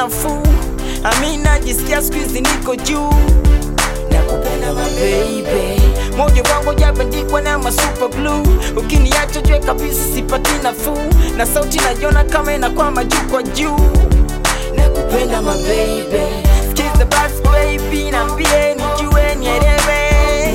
nafuu. Amina jisikia squeeze niko juu. Nakupenda my baby, moyo wangu jabandikwa na ma super blue. Ukiniacha jue kabisa sipati nafuu, na sauti naiona kama inakwama juu kwa juu. Nakupenda my baby, sikiza basi baby, niambie nijue nielewe.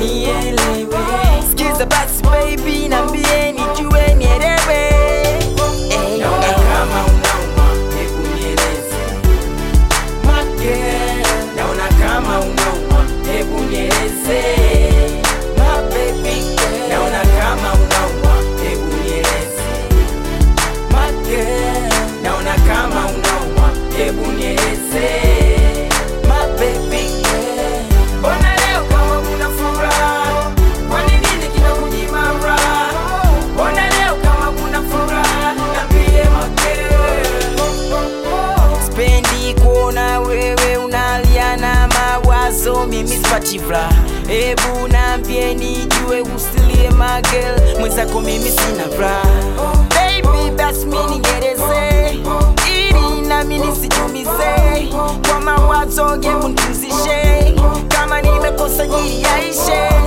Sikiza basi baby, niambie nijue nielewe. Naona kama unauma, hebu nieleze. My girl, naona kama unauma, hebu nieleze. My baby girl, naona kama unauma, hebu nieleze. My girl, naona kama unauma, hebu nieleze. My baby girl, mbona leo kama kuna furaha? Kwa nini kinakunyima raha? Mbona leo kama kuna furaha? Niambie my girl. Spendi kuona wewe unalia na mawazo, mimi sipati furaha. Hebu niambie nijue usilie my girl, mwenzako mimi sina furaha. Baby basi mimi nieleze, ili nami nisijumize. Kwa mawazo hebu nipumzishe, kama nimekosa jiri yaishe.